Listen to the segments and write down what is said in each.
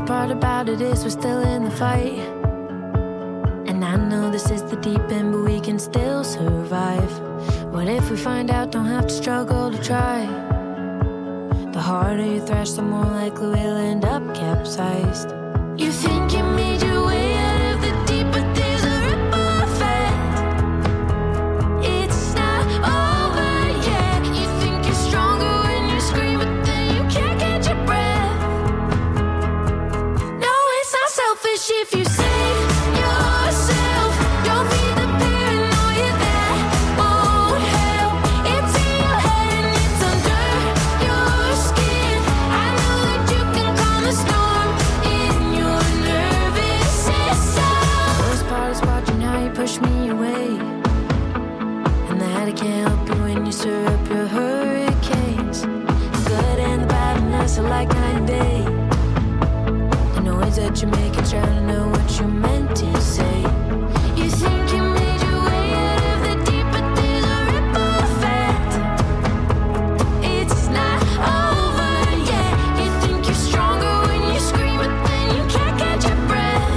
Best part about it is we're still in the fight. And I know this is the deep end, but we can still survive. What if we find out, don't have to struggle to try? The harder you thrash, the more likely we'll end up capsized. You think you made your way out of the deep, but there's a ripple effect. It's not over yet. You think you're stronger when you scream, but then you can't catch your breath. No, it's not selfish if you save yourself. Don't feed the paranoia that won't help. It's in your head and it's under your skin. I know that you can calm the storm in your nervous system. Worst part is watching how you push me away, and that I can't help you when you stir up your hurricanes. The good and the bad and us are like night and day. The noise that you make is trying to know what you meant to say. You think you made your way out of the deep, but there's a ripple effect. It's not over yet. You think you're stronger when you scream, but then you can't catch your breath.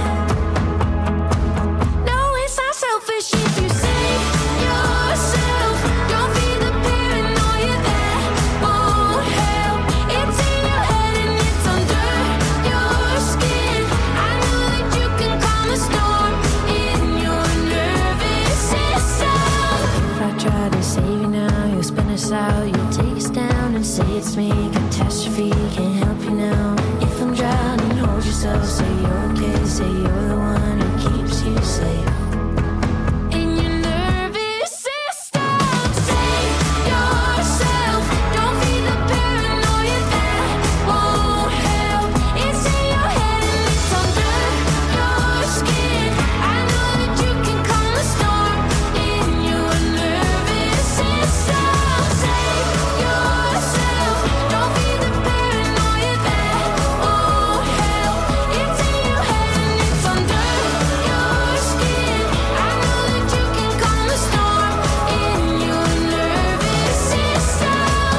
No, it's not selfish if you save yourself. Don't feed the paranoia that won't help. It's in your head and it's under your skin. I know that you can calm the storm in your nervous system. If I try to save you now, you'll spin us out. You'll take us down and say it's me. Catastrophe, can't help you now. If I'm drowning, hold yourself. Say you're okay, say you're the one who keeps you safe. In your nervous system, save yourself. Don't feed the paranoia that won't help. It's in your head and it's under your skin. I know that you can calm the storm in your nervous system. Save yourself. Don't feed the paranoia that won't help. It's in your head and it's under your skin. I know that you can calm the storm in your nervous system.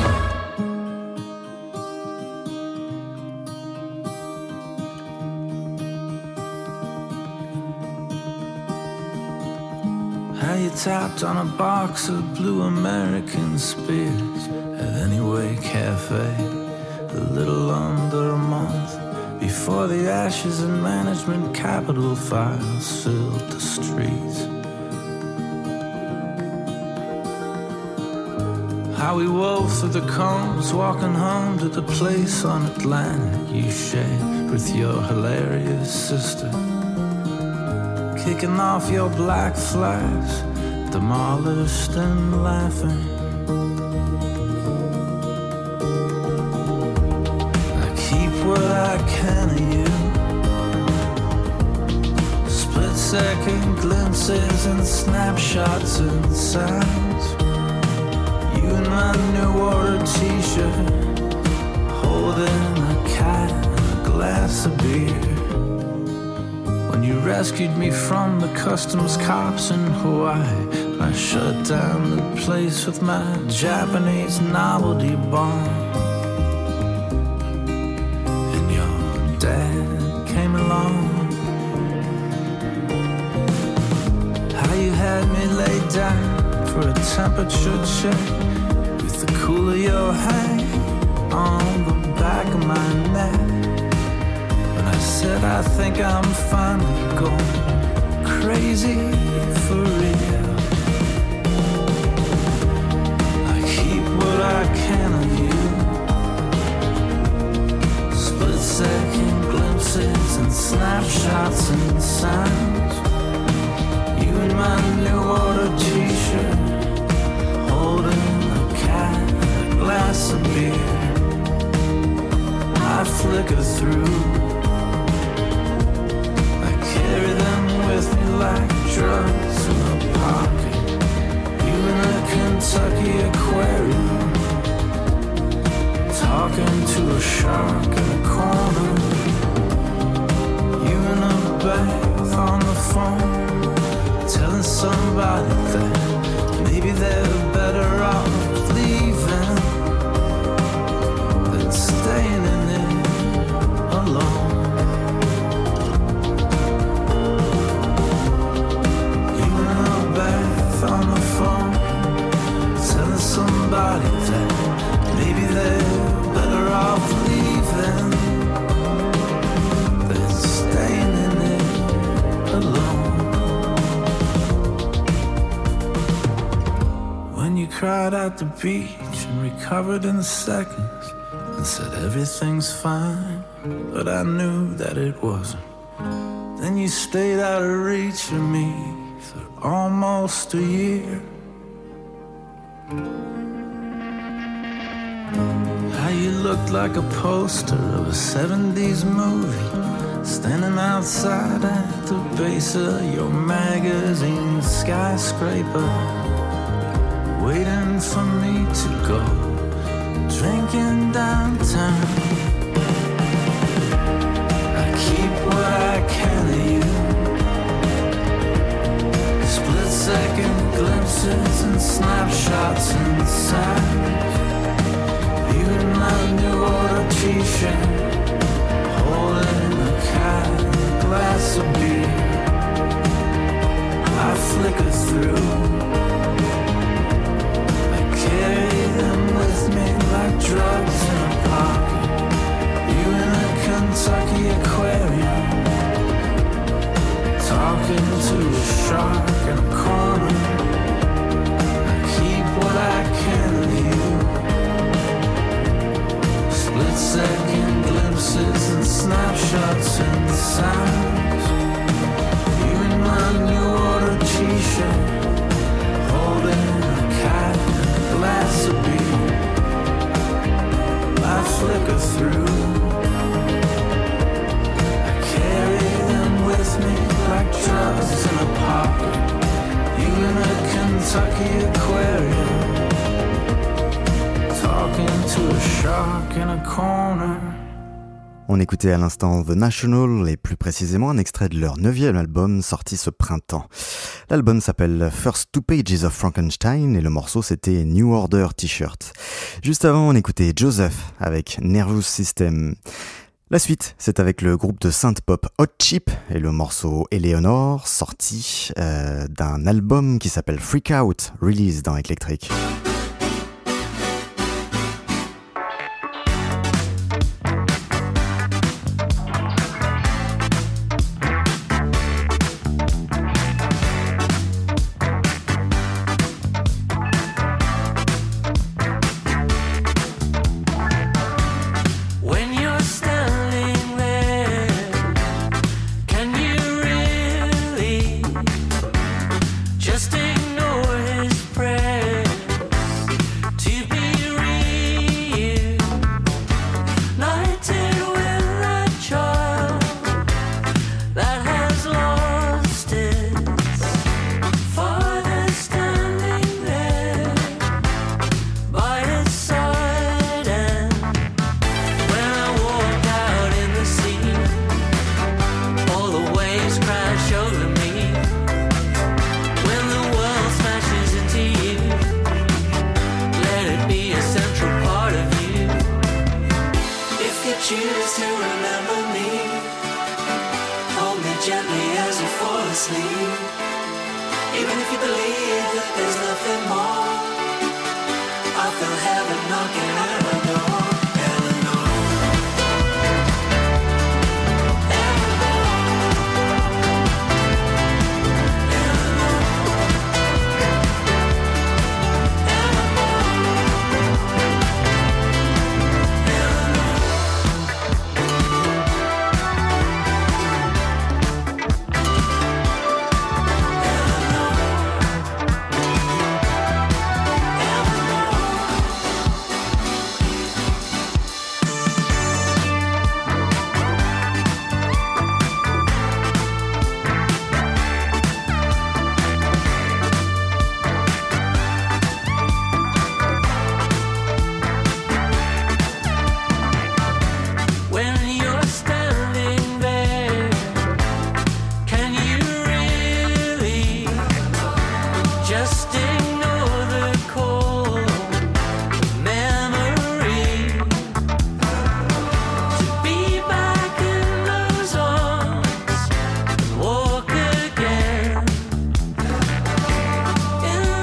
How you tapped on a box of blue American Spears at Anyway Cafe a little under a month before the ashes and management capital files filled the streets. How we wove through the combs, walking home to the place on Atlantic you shared with your hilarious sister, kicking off your black flags, demolished and laughing. I keep what I can of you, split-second glimpses and snapshots and sounds. You in my New Order t-shirt, holding a cat and a glass of beer. When you rescued me from the customs cops in Hawaii, I shut down the place with my Japanese novelty bomb. And your dad came along. How you had me laid down for a temperature check with the cool of your hand on the back of my neck. I said I think I'm finally going crazy for real. I keep what I can of you, split-second glimpses and snapshots and sounds. You in my New Order t-shirt, holding a cat and a glass of beer. I flicker through, carry them with me like drugs in a pocket. You in a Kentucky aquarium, talking to a shark in a corner. You in a bath on the phone, telling somebody that maybe they're better off leaving than staying in it alone. on the phone, telling somebody that maybe they're better off leaving than staying in it alone. When you cried at the beach and recovered in seconds and said everything's fine, but I knew that it wasn't. Then you stayed out of reach of me for almost a year. How you looked like a poster of a 70s movie, standing outside at the base of your magazine skyscraper, waiting for me to go drinking downtown. I keep what I can of you, split-second glimpses and snapshots and sounds. You in my new order t-shirt, holding a cat and a glass of beer. I flicker through, carry them with me like drugs in a pocket. You in a Kentucky aquarium, talking to a shark in a corner. I keep what I can of you, split-second glimpses and snapshots and sounds. You in my new order t-shirt, holding a cat, glass of beer. I flicker through, I carry them with me like drugs in a pocket. You in a Kentucky aquarium, talking to a shark in a corner. On écoutait à l'instant The National et plus précisément un extrait de leur 9e album sorti ce printemps. L'album s'appelle First Two Pages of Frankenstein et le morceau c'était New Order T-shirt. Juste avant on écoutait Joseph avec Nervous System. La suite c'est avec le groupe de synth-pop Hot Chip et le morceau Eleanor sorti d'un album qui s'appelle Freak Out, release dans Electric. Just ignore his prayer. Even if you believe that there's nothing more, I feel heaven knocking at my door. Eleanor, In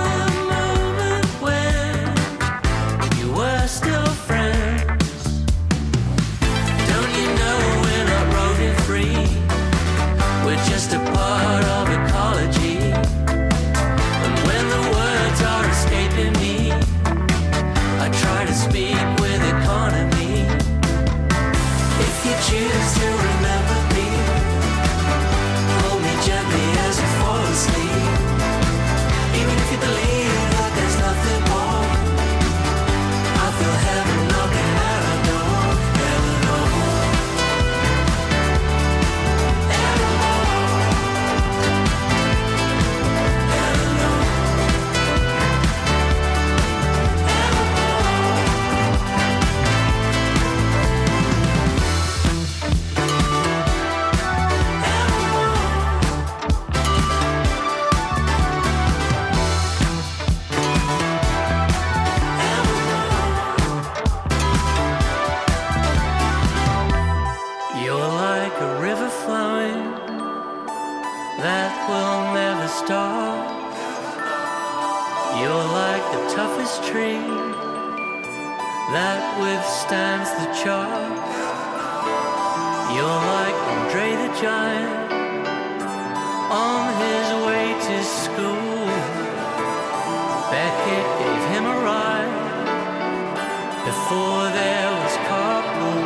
You're like the toughest tree that withstands the charge. You're like Andre the Giant on his way to school. Beckett gave him a ride before there was carpool.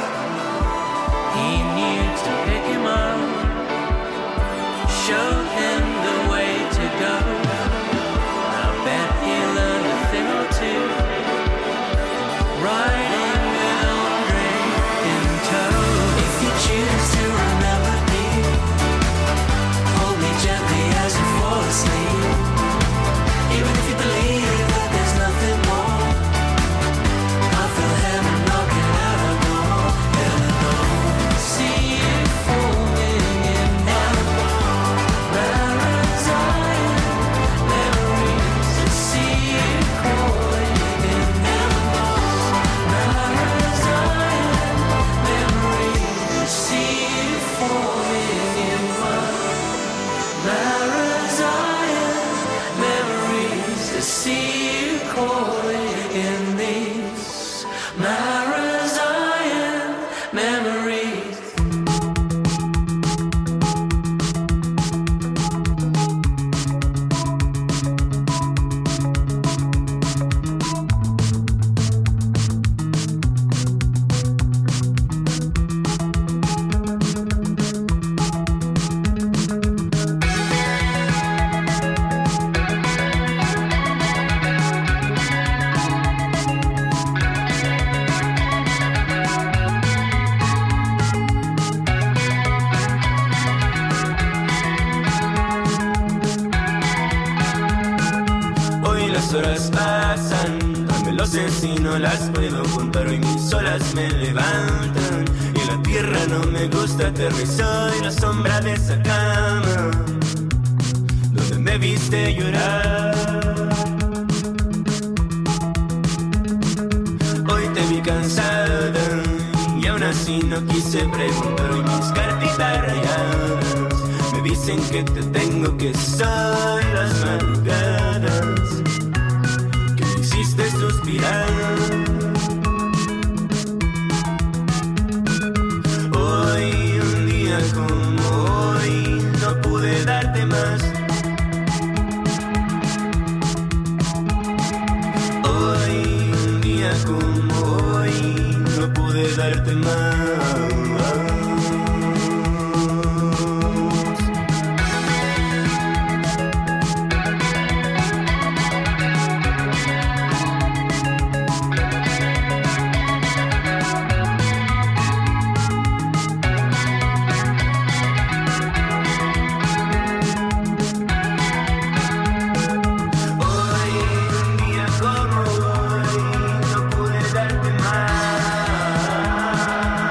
He knew to pick him up, show him the way to go. I bet he learned a thing or two riding with Andre in tow. If you choose to remember me, hold me gently as you fall asleep. Even if you believe that there's nothing more, I feel heaven knocking at our door. Eleanor, see you falling in Zion memories. See you calling in Zion memories. See you falling in Zion memories. To see you calling in these Zion memories. Hoy las horas pasan, me lo sé si no las puedo contar. Hoy mis olas me levantan y la tierra no me gusta aterrizar. Y la sombra de esa cama donde me viste llorar. Hoy te vi cansada y aún así no quise preguntar. Hoy mis cartitas rayadas me dicen que te tengo que soy las madrugadas que me hiciste suspirar. Hoy, un día como hoy, no pude darte más. Hoy, un día como hoy, no pude darte más. Hoy, un día como hoy, no pude darte más.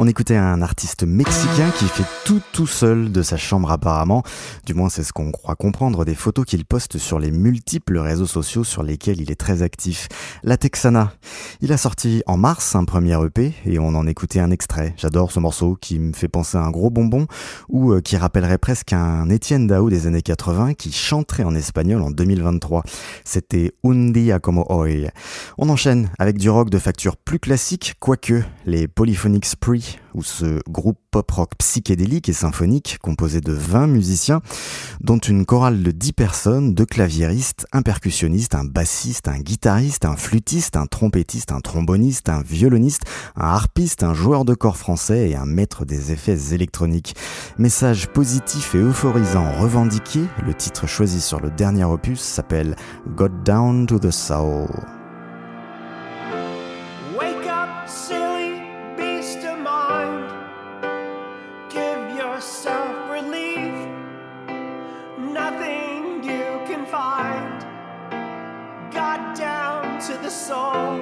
On écoutait un artiste mexicain qui fait tout seul de sa chambre apparemment. Du moins c'est ce qu'on croit comprendre des photos qu'il poste sur les multiples réseaux sociaux sur lesquels il est très actif. La Texana. Il a sorti en mars un premier EP et on en écoutait un extrait. J'adore ce morceau qui me fait penser à un gros bonbon ou qui rappellerait presque un Étienne Dao des années 80 qui chanterait en espagnol en 2023. C'était Un día como hoy. On enchaîne avec du rock de facture plus classique, quoique les Polyphonic Spree, ou ce groupe pop-rock psychédélique et symphonique composé de 20 musiciens, dont une chorale de 10 personnes, 2 claviéristes, un percussionniste, un bassiste, un guitariste, un flûtiste, un trompettiste, un tromboniste, un violoniste, un harpiste, un joueur de corps français et un maître des effets électroniques. Message positif et euphorisant revendiqué, le titre choisi sur le dernier opus s'appelle Got Down to the Soul. Wake up, silly beast of mind. Give yourself relief. Nothing you can find. Got down to the soul.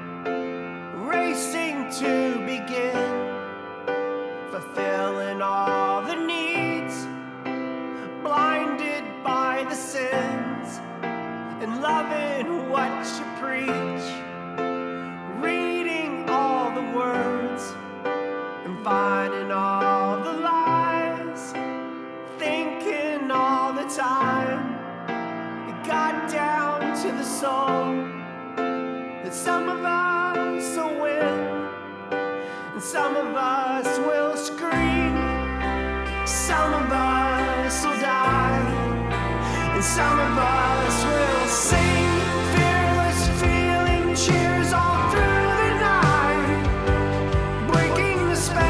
Racing to begin. Fulfilling all the needs. Blinded by the sins. And loving what you preach. Reading all the words and finding all the lies, thinking all the time. It got down to the soul that some of us will win and some of us will scream, some of us will die, and some of us will sing. Fearless feeling cheers all through the night, breaking the spell,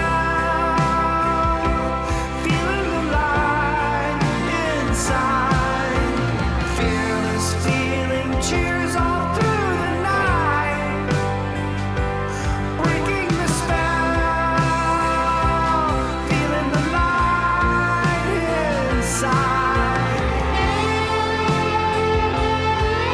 feeling the light inside. Fearless feeling cheers all through the night, breaking the spell, feeling the light inside.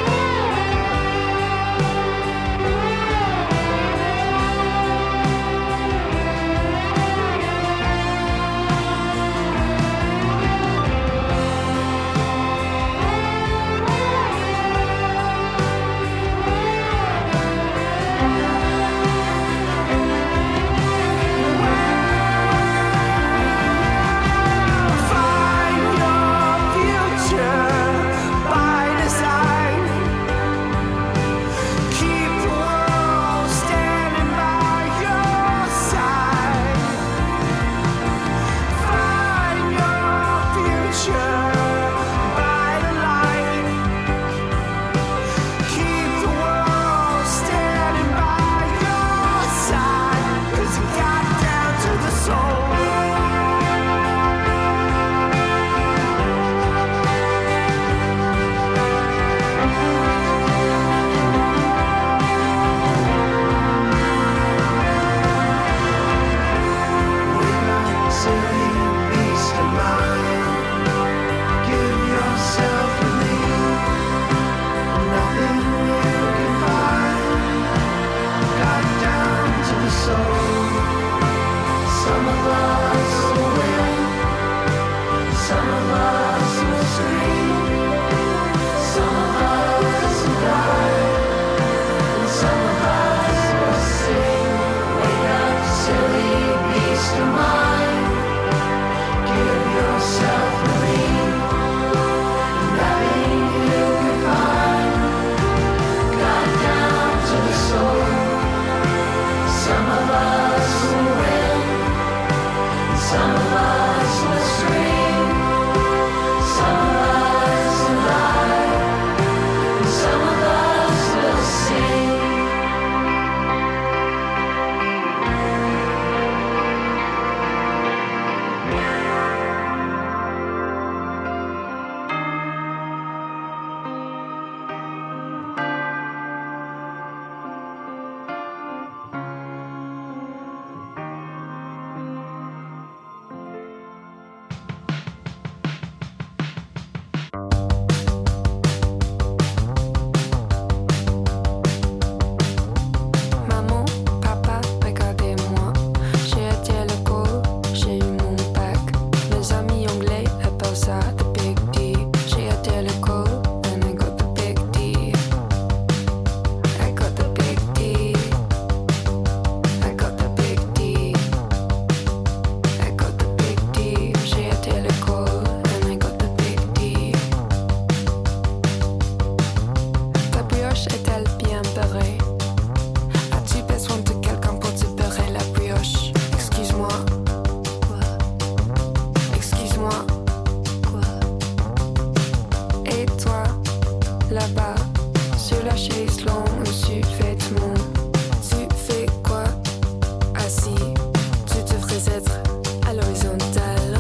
là-bas, sur la chaise longue, au sous-vêtement. Tu fais quoi? Assis, tu devrais être à l'horizontale.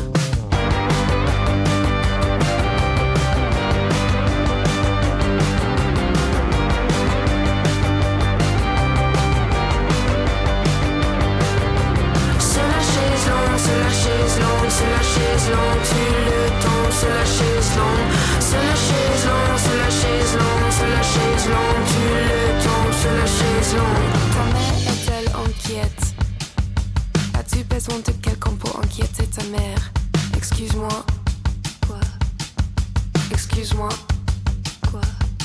Sur la chaise longue, sur la chaise longue, sur la chaise longue, tu le tombes sur la chaise longue. Sur la chaise longue, sur la chaise longue, sur la chaise longue, tu le tombes sur la chaise longue. Ta mère est-elle inquiète? As-tu besoin de quelqu'un pour inquiéter ta mère? Excuse-moi. Quoi? Excuse-moi. Quoi?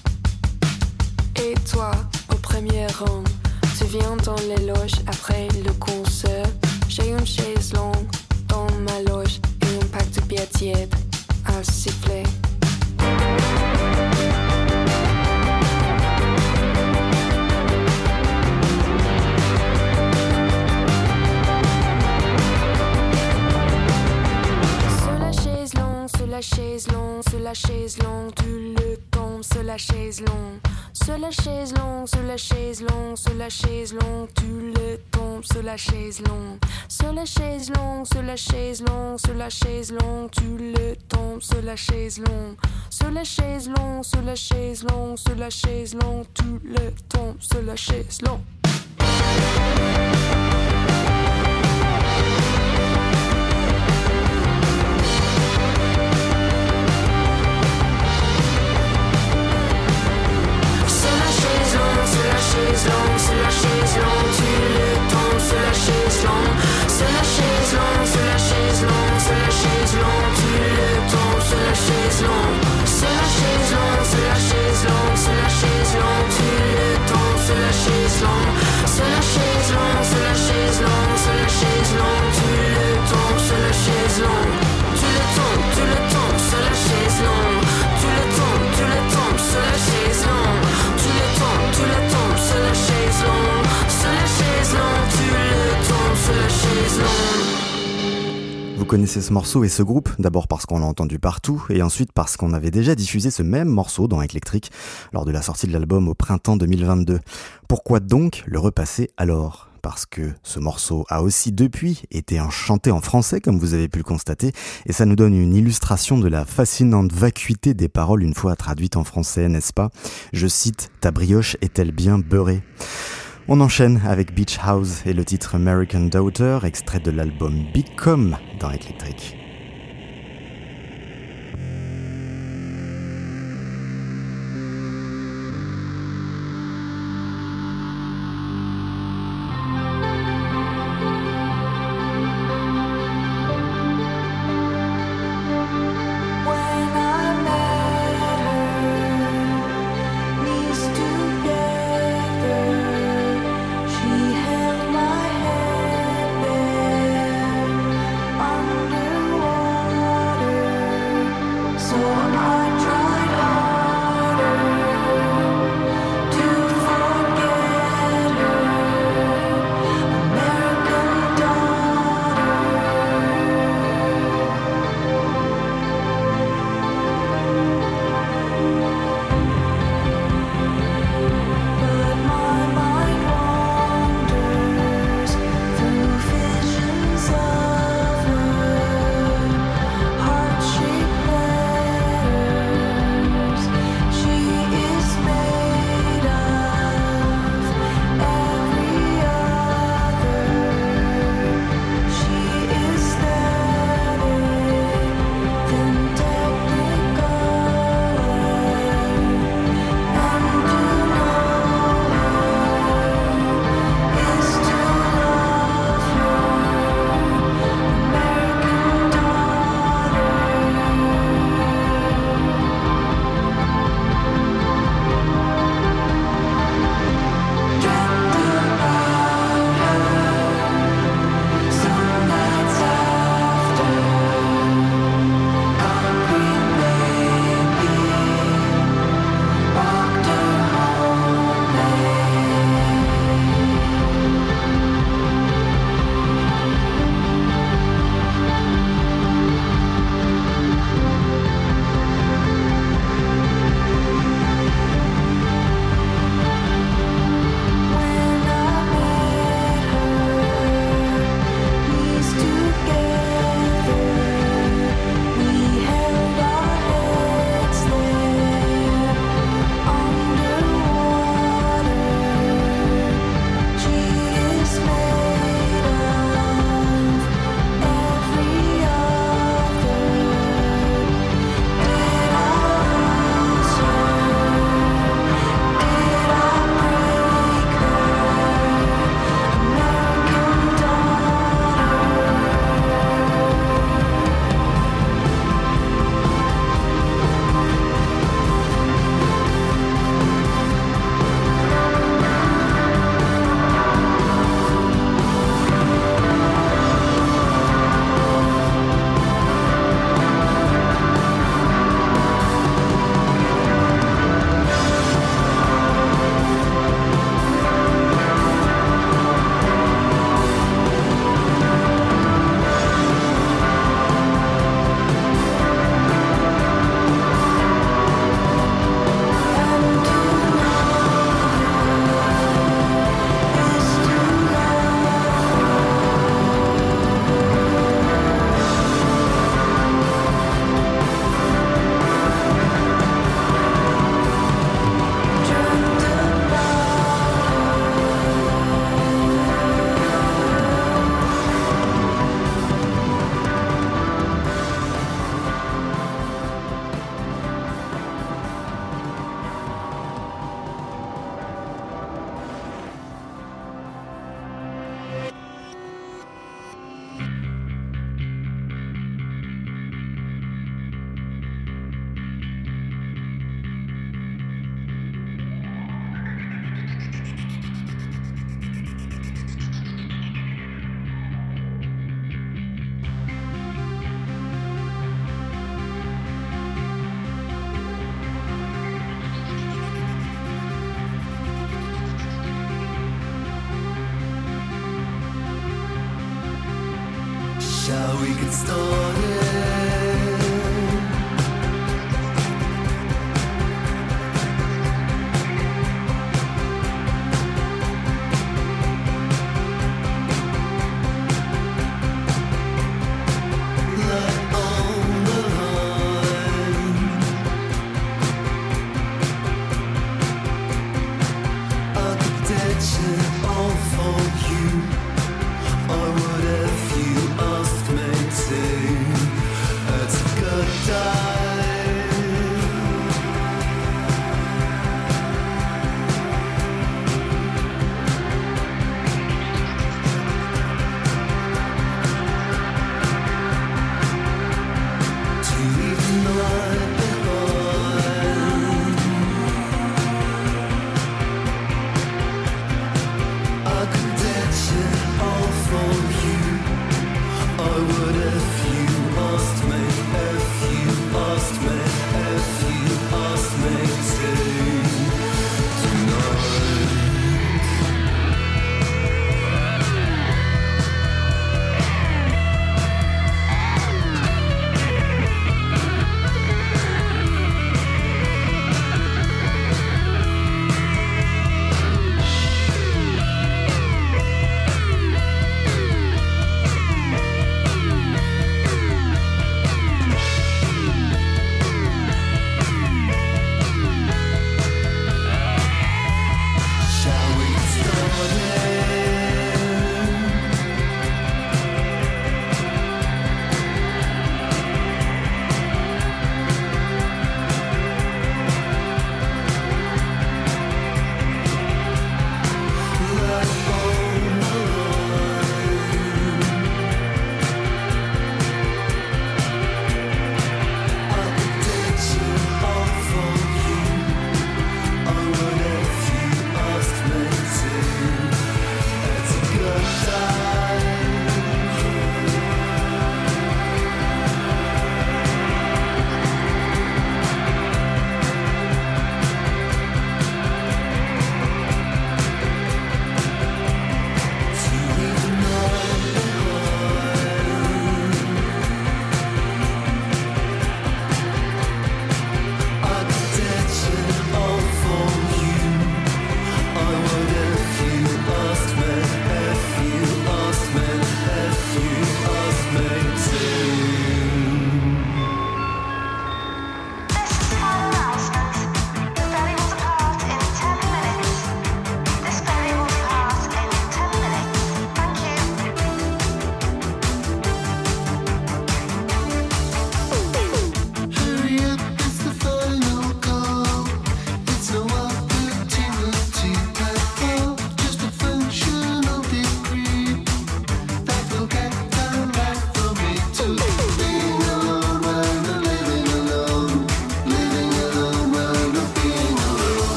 Et toi, au premier rang, tu viens dans les loges après le concert. J'ai une chaise longue dans ma loge et un pack de bière tiède à siffler. Sur la chaise longue, sur la chaise longue, sur la chaise longue, tu le tombes sur la chaise longue. Sur la chaise longue, sur la chaise longue, sur la chaise longue, tu le tombes sur la chaise longue. Sur la chaise longue, sur la chaise longue, sur la chaise longue, tu le tombes sur la chaise longue. Sur la chaise longue, sur la chaise longue, sur la chaise longue, tu le tombes sur la chaise longue. Sur la chaise longue, sur la chaise longue, sur la chaise longue, tu le tombes sur la chaise longue. Sur la chaise longue, sur la chaise longue, sur la chaise longue, tu le tombes sur la chaise longue. Sur la chaise longue, sur la chaise longue, sur la chaise longue, tu le tombes sur la chaise longue. Sur la chaise longue, sur la chaise longue, sur la chaise longue, tu le tombes sur la chaise longue. Tu le tombes sur la chaise longue. Tu le tombes sur la chaise longue. Tu le tombes sur la chaise longue. Sur la chaise longue, tu le tombes sur la chaise longue. Vous connaissez ce morceau et ce groupe, d'abord parce qu'on l'a entendu partout, et ensuite parce qu'on avait déjà diffusé ce même morceau dans Eclectric lors de la sortie de l'album au printemps 2022. Pourquoi donc le repasser alors ? Parce que ce morceau a aussi depuis été chanté en français, comme vous avez pu le constater, et ça nous donne une illustration de la fascinante vacuité des paroles une fois traduites en français, n'est-ce pas ? Je cite « Ta brioche est-elle bien beurrée ?» On enchaîne avec Beach House et le titre American Daughter, extrait de l'album Big Com dans Eclectric. When I met her, knees together, she held my head there under we get started. Light on the line. Architecture all for you. I would if you asked me to.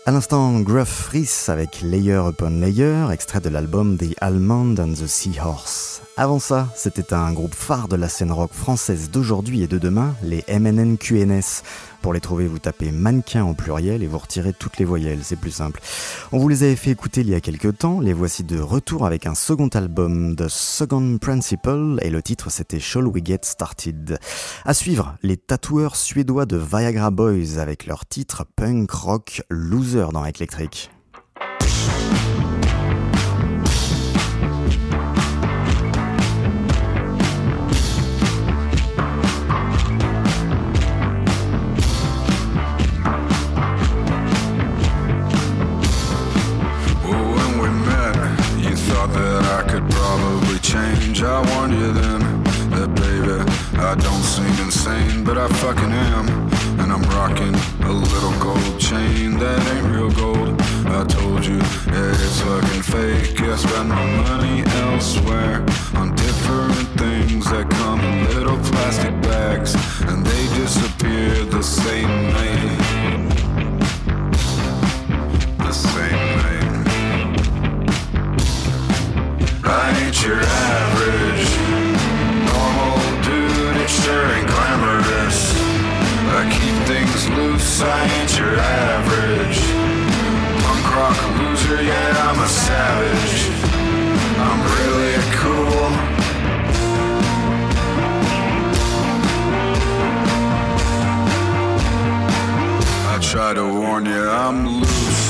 À l'instant, Gruff Rhys avec Layer Upon Layer, extrait de l'album The Almond and the Seahorse. Avant ça, c'était un groupe phare de la scène rock française d'aujourd'hui et de demain, les MNNQNS. Pour les trouver, vous tapez mannequin au pluriel et vous retirez toutes les voyelles, c'est plus simple. On vous les avait fait écouter il y a quelques temps, les voici de retour avec un second album, The Second Principle, et le titre c'était Shall We Get Started. À suivre, les tatoueurs suédois de Viagra Boys avec leur titre punk rock Loser dans Eclectric. I warned you then that baby, I don't seem insane, but I fucking am. And I'm rocking a little gold chain that ain't real gold. I told you, yeah, it's fucking fake. I spend my money elsewhere on different things that come in little plastic bags, and they disappear the same night. The same night. I ain't your average normal dude, it sure ain't glamorous. I keep things loose, I ain't your average punk rock loser, yeah, I'm a savage. I'm really cool. I try to warn you, I'm loose.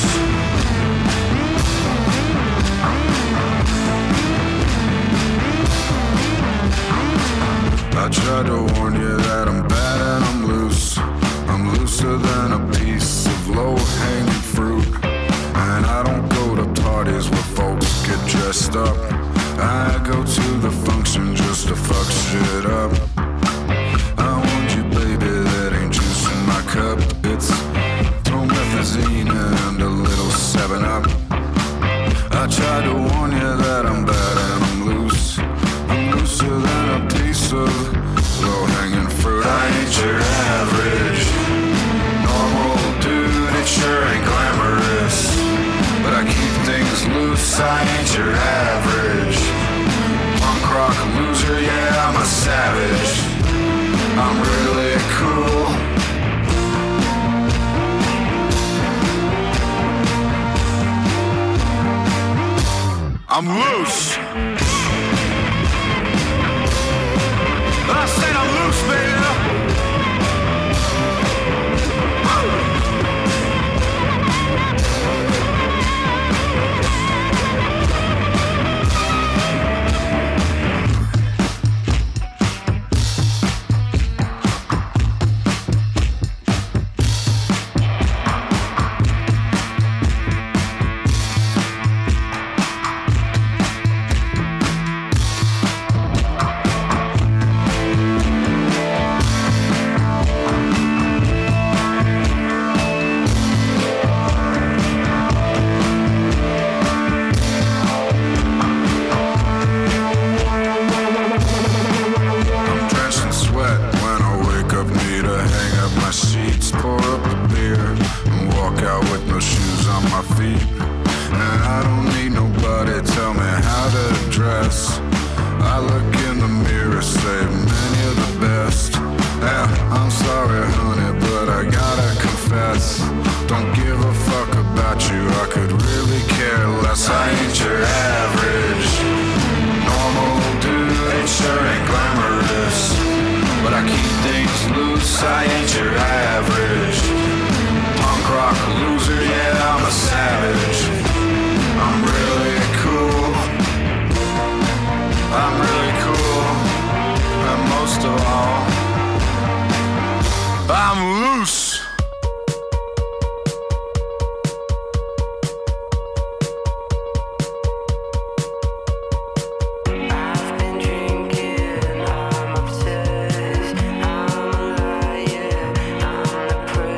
I tried to warn you that I'm bad and I'm loose. I'm looser than a piece of low-hanging fruit. And I don't go to parties where folks get dressed up. I go to the function just to fuck shit up. I warned you, baby, that ain't juice in my cup. It's promethazine and a little 7-Up. I tried to warn you that I'm bad and I'm loose. I'm looser than a piece of low-hanging fruit. I ain't your average normal dude, it sure ain't glamorous. But I keep things loose, I ain't your average punk rock loser, yeah, I'm a savage. I'm really cool. I'm loose. I said I'm loose, baby. I'm a liar, I'm the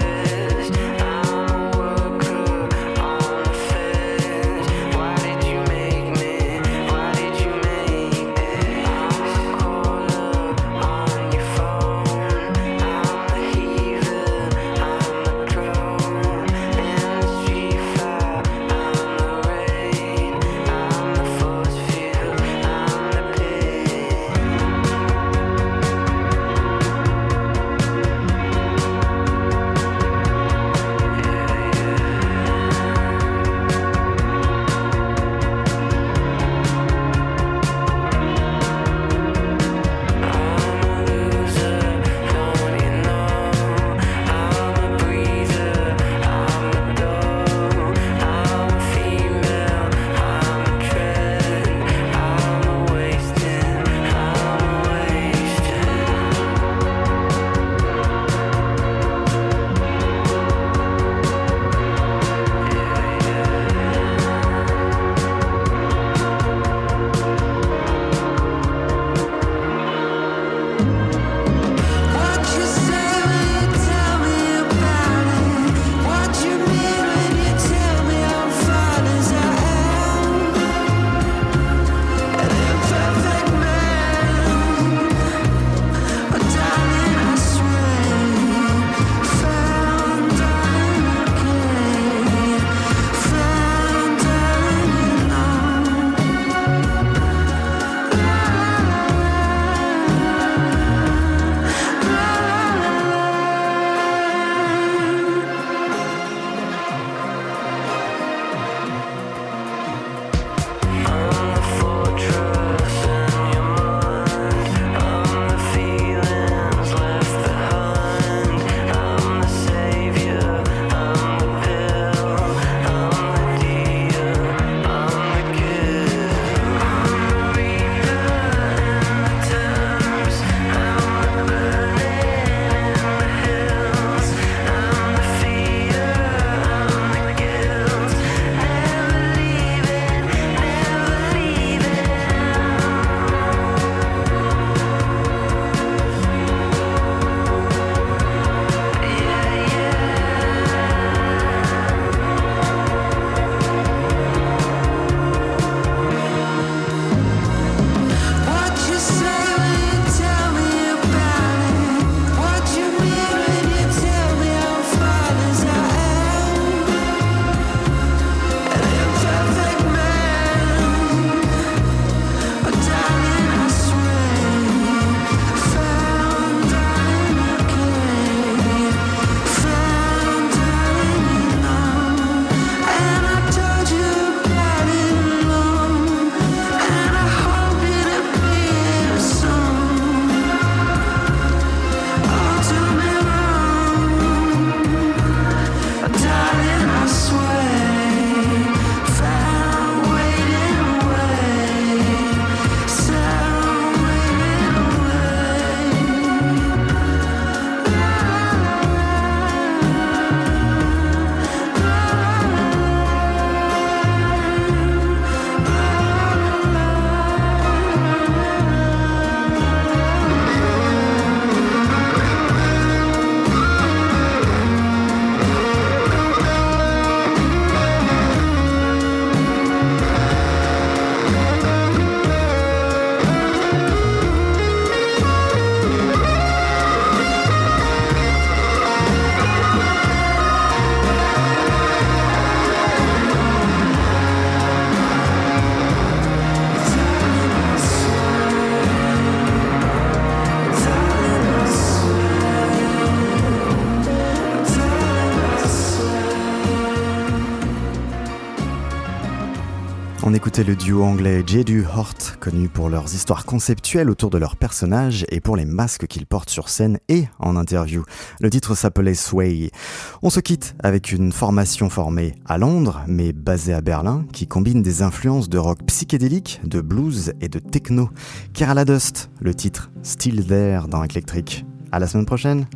On écoutait le duo anglais Jedu Hort, connu pour leurs histoires conceptuelles autour de leurs personnages et pour les masques qu'ils portent sur scène et en interview. Le titre s'appelait Sway. On se quitte avec une formation formée à Londres, mais basée à Berlin, qui combine des influences de rock psychédélique, de blues et de techno. Kerala Dust, le titre Still There dans Eclectric. À la semaine prochaine.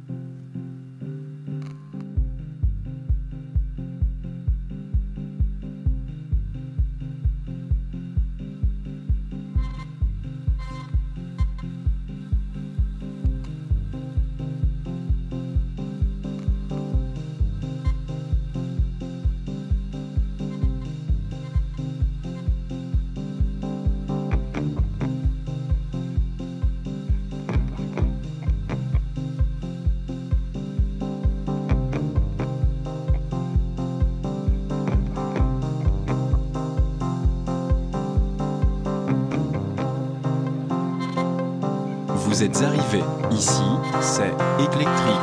Vous êtes arrivés. Ici, c'est Eclectric.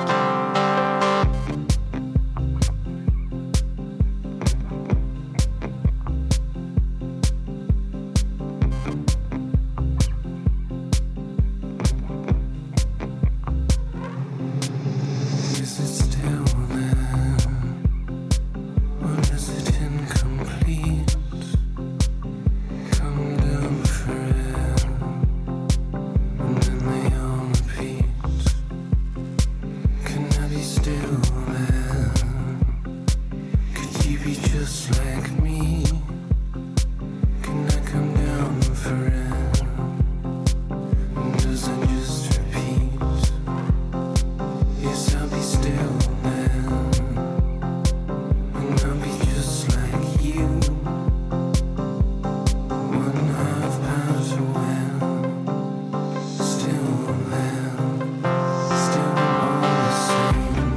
Is it still there? Or is it incomplete? Come down forever, and then they all repeat. Can I be still there? Could you be just like me? Can I come down forever? And does it just repeat? Yes, I'll be still there, and I'll be just like you. One half pound to wear, still there, still all the same.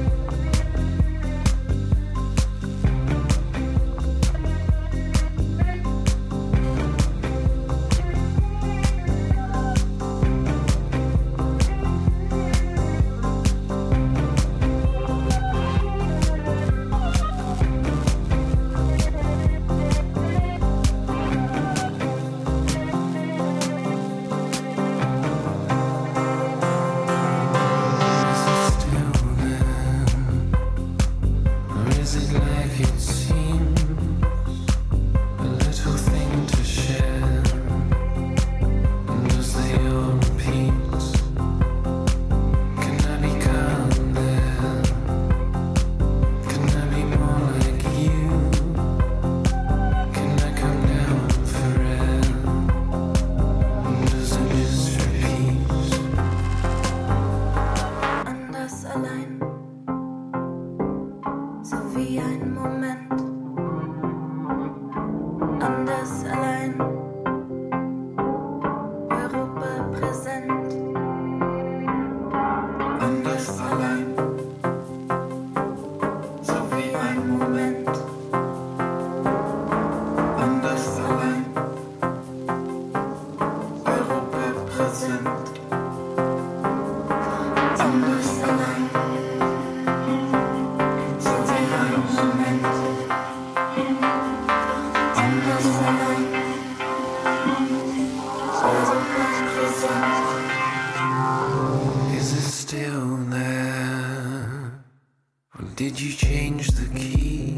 Is it still there, or is it like it seems? A little thing to share, and as they all repeat, can I be calm there? Can I be more like you? Can I come down forever? And does it just repeat? Anders allein, so wie ein Moment. Anders allein, Europa präsent. Anders allein, so wie ein Moment. Anders allein, Europa präsent. Anders allein, so wie ein Moment. Anders allein, Europa präsent. Is it still there? Or did you change the key?